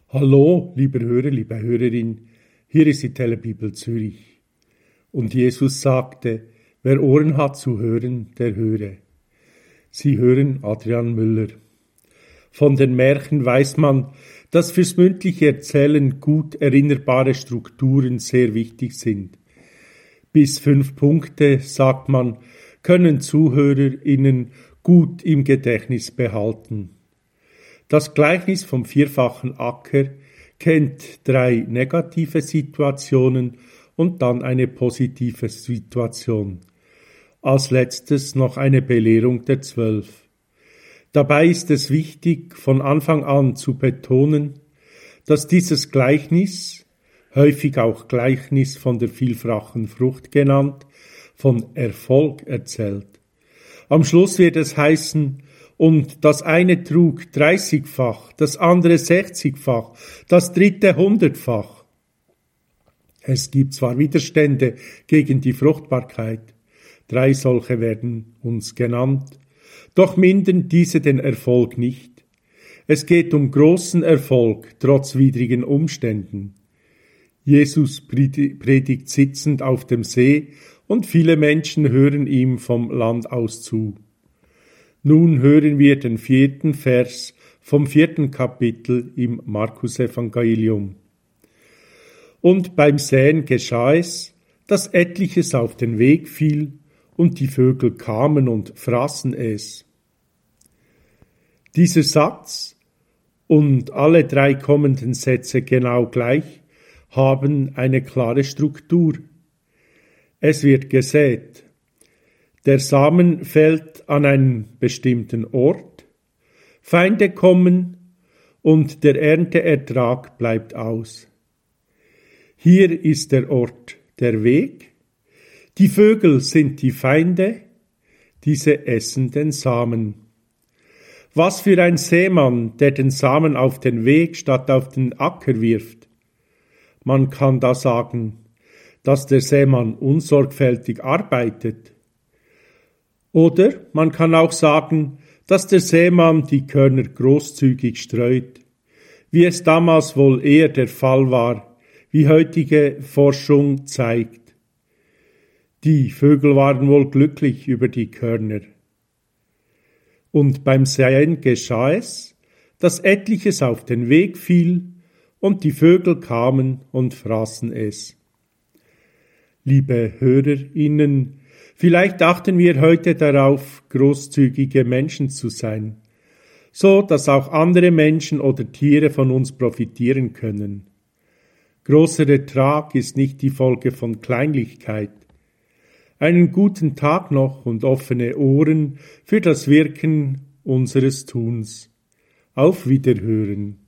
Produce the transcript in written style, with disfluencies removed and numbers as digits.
Hallo, lieber Hörer, liebe Hörerin, hier ist die Telebibel Zürich. Und Jesus sagte, wer Ohren hat zu hören, der höre. Sie hören Adrian Müller. Von den Märchen weiß man, dass fürs mündliche Erzählen gut erinnerbare Strukturen sehr wichtig sind. Bis 5 Punkte, sagt man, können ZuhörerInnen gut im Gedächtnis behalten. Das Gleichnis vom vierfachen Acker kennt 3 negative Situationen und dann eine positive Situation. Als letztes noch eine Belehrung der 12. Dabei ist es wichtig, von Anfang an zu betonen, dass dieses Gleichnis, häufig auch Gleichnis von der vielfachen Frucht genannt, von Erfolg erzählt. Am Schluss wird es heißen, und das eine trug 30-fach, das andere 60-fach, das dritte 100-fach. Es gibt zwar Widerstände gegen die Fruchtbarkeit, 3 solche werden uns genannt, doch mindern diese den Erfolg nicht. Es geht um großen Erfolg, trotz widrigen Umständen. Jesus predigt sitzend auf dem See und viele Menschen hören ihm vom Land aus zu. Nun hören wir den 4. Vers vom 4. Kapitel im Markus-Evangelium. Und beim Säen geschah es, dass etliches auf den Weg fiel, und die Vögel kamen und fraßen es. Dieser Satz und alle 3 kommenden Sätze genau gleich haben eine klare Struktur. Es wird gesät. Der Samen fällt an einen bestimmten Ort, Feinde kommen und der Ernteertrag bleibt aus. Hier ist der Ort der Weg, die Vögel sind die Feinde, diese essen den Samen. Was für ein Sämann, der den Samen auf den Weg statt auf den Acker wirft. Man kann da sagen, dass der Sämann unsorgfältig arbeitet. Oder man kann auch sagen, dass der Sämann die Körner großzügig streut, wie es damals wohl eher der Fall war, wie heutige Forschung zeigt. Die Vögel waren wohl glücklich über die Körner. Und beim Säen geschah es, dass etliches auf den Weg fiel, und die Vögel kamen und fraßen es. Liebe HörerInnen, vielleicht achten wir heute darauf, großzügige Menschen zu sein, so dass auch andere Menschen oder Tiere von uns profitieren können. Großer Ertrag ist nicht die Folge von Kleinlichkeit. Einen guten Tag noch und offene Ohren für das Wirken unseres Tuns. Auf Wiederhören.